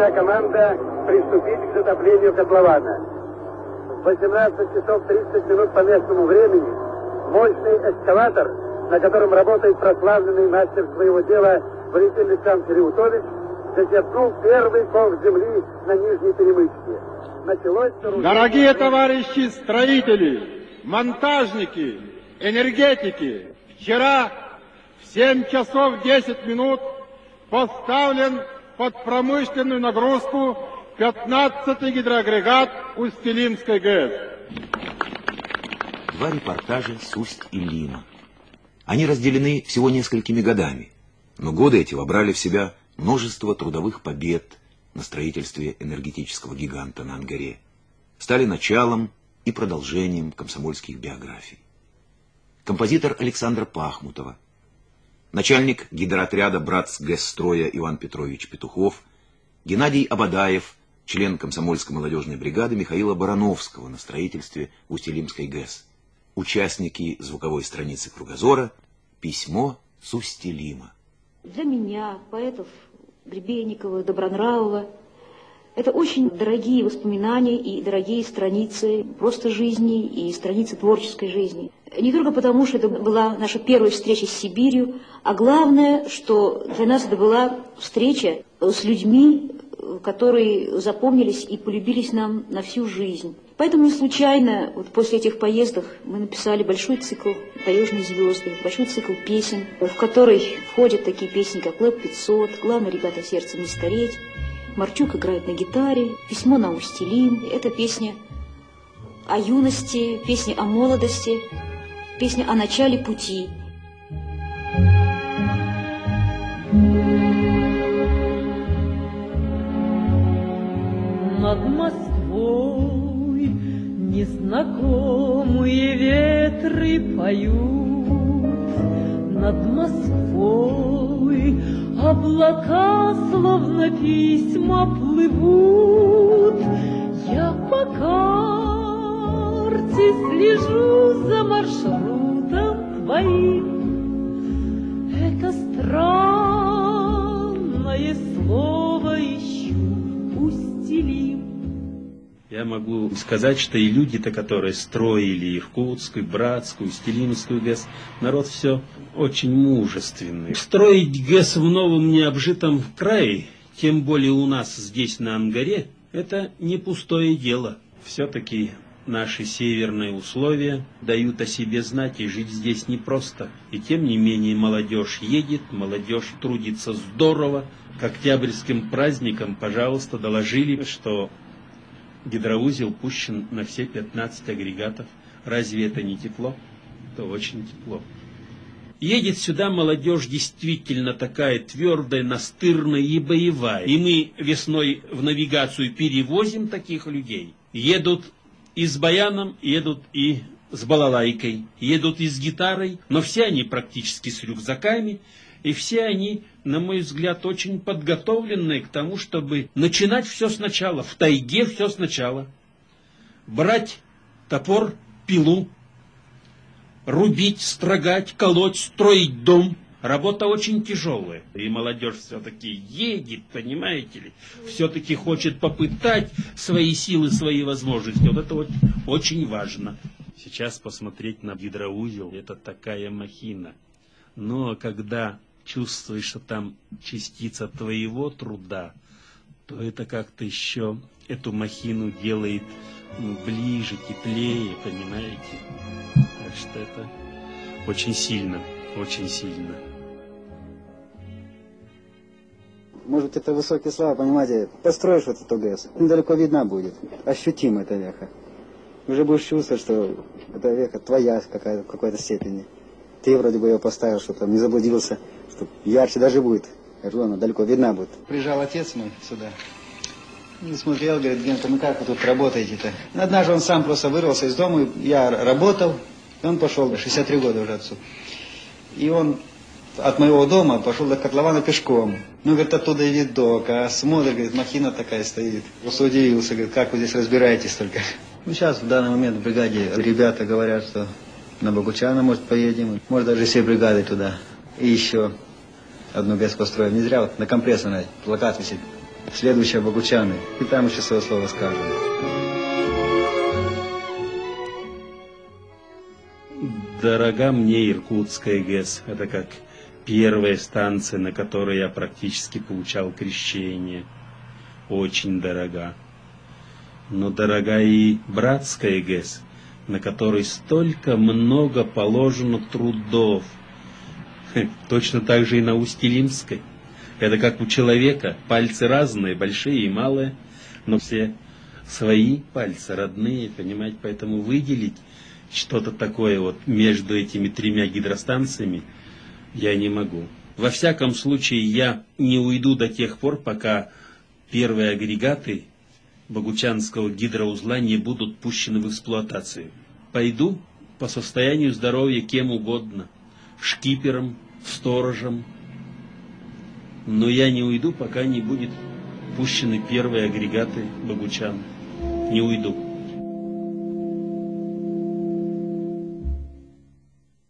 Приказана команда приступить к затоплению котлована. В 18 часов 30 минут по местному времени мощный эскаватор, на котором работает прославленный мастер своего дела Валентин Александрович Реутович, зачерпнул первый ком земли на Нижней Перемычке. Началось... Дорогие товарищи строители, монтажники, энергетики, вчера в 7 часов 10 минут поставлен под промышленную нагрузку 15-й гидроагрегат Усть-Илимской ГЭС. Два репортажа с Усть-Илима. Они разделены всего несколькими годами, но годы эти вобрали в себя множество трудовых побед на строительстве энергетического гиганта на Ангаре, стали началом и продолжением комсомольских биографий. Композитор Александра Пахмутова, начальник гидроотряда Братсгэсстроя Иван Петрович Петухов, Геннадий Абадаев, член комсомольской молодежной бригады Михаила Барановского на строительстве Усть-Илимской ГЭС, участники звуковой страницы «Кругозора», письмо с Усть-Илима. Для меня, поэтов Гребенникова, Добронравова, это очень дорогие воспоминания и дорогие страницы просто жизни и страницы творческой жизни. Не только потому, что это была наша первая встреча с Сибирью, а главное, что для нас это была встреча с людьми, которые запомнились и полюбились нам на всю жизнь. Поэтому не случайно вот после этих поездок мы написали большой цикл «Таежные звезды», большой цикл песен, в который входят такие песни, как «Лэп-500», «Главное, ребята, сердцем не стареть», «Марчук играет на гитаре», «Письмо на Усть-Илим». Это песня о юности, песня о молодости, песня о начале пути. Над Москвой незнакомые ветры поют, над Москвой облака словно письма плывут. Я по карте слежу за маршрутом твоим. Это странное слово ищу, Усть-Илим. Я могу сказать, что и люди-то, которые строили Иркутскую, Братскую, Усть-Илимскую ГЭС, народ все очень мужественный. Строить ГЭС в новом необжитом крае, тем более у нас здесь на Ангаре, это не пустое дело. Все-таки наши северные условия дают о себе знать, и жить здесь непросто. И тем не менее молодежь едет, молодежь трудится здорово. К октябрьским праздникам, пожалуйста, доложили, что гидроузел пущен на все 15 агрегатов. Разве это не тепло? Это очень тепло. Едет сюда молодежь действительно такая твердая, настырная и боевая. И мы весной в навигацию перевозим таких людей. Едут и с баяном, едут и с балалайкой, едут и с гитарой, но все они практически с рюкзаками. И все они, на мой взгляд, очень подготовленные к тому, чтобы начинать все сначала, в тайге все сначала. Брать топор, пилу, рубить, строгать, колоть, строить дом. Работа очень тяжелая. И молодежь все-таки едет, понимаете ли, все-таки хочет попытать свои силы, свои возможности. Вот это вот очень важно. Сейчас посмотреть на гидроузел, это такая махина. Но когда чувствуешь, что там частица твоего труда, то это как-то еще эту махину делает ближе, теплее, понимаете? Так что это очень сильно, очень сильно. Может, это высокие слова, понимаете, построишь вот эту ГЭС, недалеко видна будет, ощутима эта веха. Уже будешь чувствовать, что эта веха твоя в какой-то степени. Ты вроде бы ее поставил, чтобы там не заблудился, что ярче даже будет. Я говорю, она далеко видна будет. Приезжал отец мой сюда. И смотрел, говорит, Генка, ну как вы тут работаете-то? Однажды он сам просто вырвался из дома, я работал, и он пошел, 63 года уже отцу. И он от моего дома пошел до котлована пешком. Ну, говорит, оттуда и видок, а смотрит, говорит, махина такая стоит. Просто удивился, говорит, как вы здесь разбираетесь только. Ну, сейчас в данный момент в бригаде ребята говорят, что на Богучана, может, поедем, может, даже все бригады туда. И еще одну ГЭС построим. Не зря вот на компрессорной плакат висит. следующие Богучаны. И там еще свое слово скажем. Дорога мне Иркутская ГЭС. Это как первая станция, на которой я практически получал крещение. Очень дорога. Но дорога и Братская ГЭС, на которой столько много положено трудов. Точно так же и на Усть-Илимской. Это как у человека. Пальцы разные, большие и малые, но все свои пальцы, родные, понимаете? Поэтому выделить что-то такое вот между этими тремя гидростанциями я не могу. Во всяком случае, я не уйду до тех пор, пока первые агрегаты Богучанского гидроузла не будут пущены в эксплуатацию. Пойду по состоянию здоровья кем угодно, шкипером, сторожем, но я не уйду, пока не будут пущены первые агрегаты Богучан. Не уйду.